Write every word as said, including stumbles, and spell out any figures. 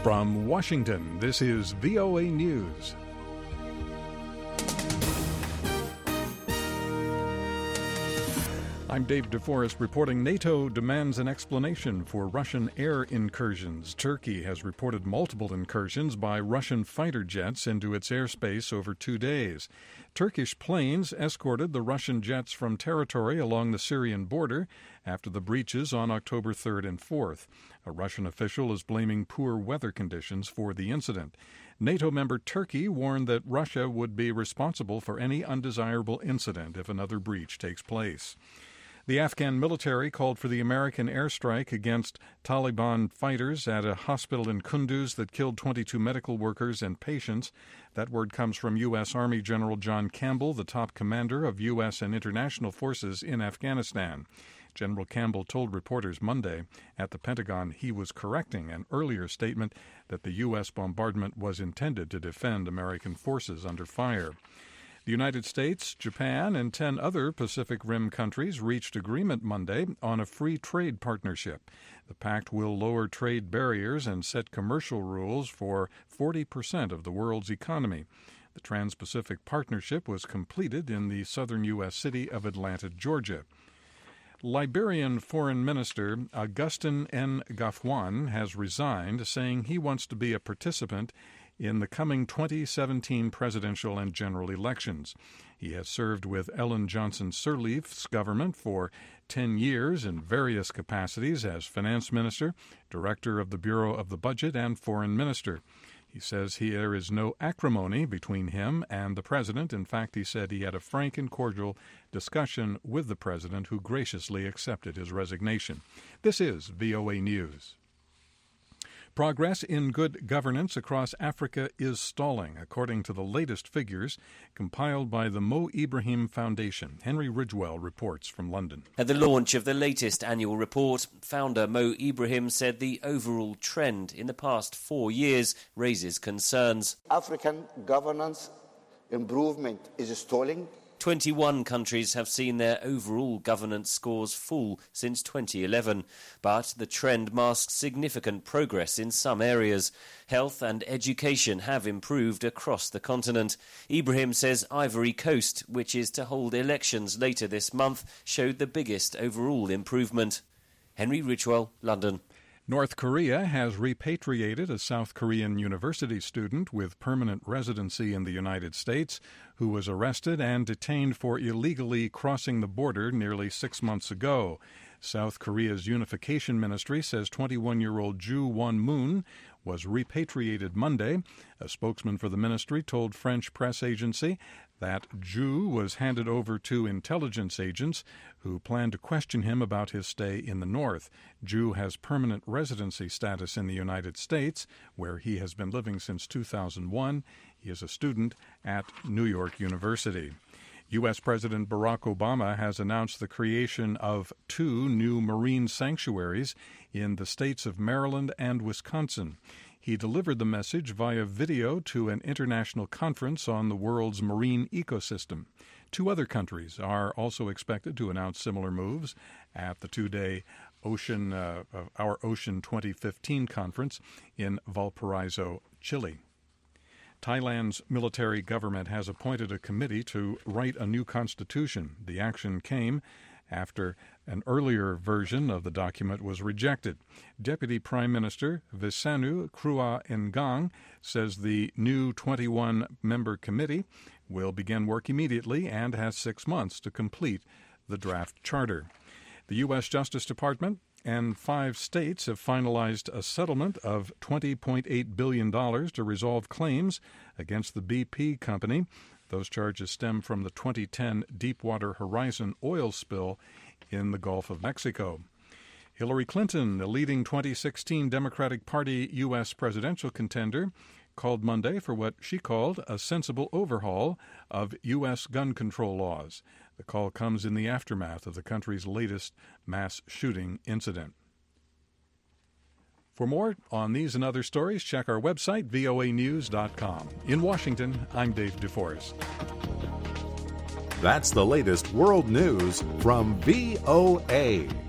From Washington, this is V O A News. I'm Dave DeForest reporting NATO demands an explanation for Russian air incursions. Turkey has reported multiple incursions by Russian fighter jets into its airspace over two days. Turkish planes escorted the Russian jets from territory along the Syrian border after the breaches on October third and fourth. A Russian official is blaming poor weather conditions for the incident. NATO member Turkey warned that Russia would be responsible for any undesirable incident if another breach takes place. The Afghan military called for the American airstrike against Taliban fighters at a hospital in Kunduz that killed twenty-two medical workers and patients. That word comes from U S. Army General John Campbell, the top commander of U S and international forces in Afghanistan. General Campbell told reporters Monday at the Pentagon he was correcting an earlier statement that the U S bombardment was intended to defend American forces under fire. The United States, Japan, and ten other Pacific Rim countries reached agreement Monday on a free trade partnership. The pact will lower trade barriers and set commercial rules for forty percent of the world's economy. The Trans-Pacific Partnership was completed in the southern U S city of Atlanta, Georgia. Liberian Foreign Minister Augustin N. Gafwan has resigned, saying he wants to be a participant in the coming twenty seventeen presidential and general elections. He has served with Ellen Johnson Sirleaf's government for ten years in various capacities as finance minister, director of the Bureau of the Budget, and foreign minister. He says he, there is no acrimony between him and the president. In fact, he said he had a frank and cordial discussion with the president, who graciously accepted his resignation. This is V O A News. Progress in good governance across Africa is stalling, according to the latest figures compiled by the Mo Ibrahim Foundation. Henry Ridgewell reports from London. At the launch of the latest annual report, founder Mo Ibrahim said the overall trend in the past four years raises concerns. African governance improvement is stalling. twenty-one countries have seen their overall governance scores fall since twenty eleven, but the trend masks significant progress in some areas. Health and education have improved across the continent. Ibrahim says Ivory Coast, which is to hold elections later this month, showed the biggest overall improvement. Henry Ridgewell, London. North Korea has repatriated a South Korean university student with permanent residency in the United States who was arrested and detained for illegally crossing the border nearly six months ago. South Korea's Unification Ministry says twenty-one-year-old Ju Won-moon was repatriated Monday. A spokesman for the ministry told French press agency that Ju was handed over to intelligence agents who plan to question him about his stay in the north. Ju has permanent residency status in the United States, where he has been living since two thousand one. He is a student at New York University. U S. President Barack Obama has announced the creation of two new marine sanctuaries in the states of Maryland and Wisconsin. He delivered the message via video to an international conference on the world's marine ecosystem. Two other countries are also expected to announce similar moves at the two-day Ocean, uh, Our Ocean twenty fifteen conference in Valparaiso, Chile. Thailand's military government has appointed a committee to write a new constitution. The action came after an earlier version of the document was rejected. Deputy Prime Minister Visanu Krua Ngang says the new twenty-one-member committee will begin work immediately and has six months to complete the draft charter. The U S. Justice Department and five states have finalized a settlement of twenty point eight billion dollars to resolve claims against the B P company. Those charges stem from the twenty ten Deepwater Horizon oil spill in the Gulf of Mexico. Hillary Clinton, the leading twenty sixteen Democratic Party U S presidential contender, called Monday for what she called a sensible overhaul of U S gun control laws. The call comes in the aftermath of the country's latest mass shooting incident. For more on these and other stories, check our website, V O A news dot com. In Washington, I'm Dave DeForest. That's the latest world news from V O A.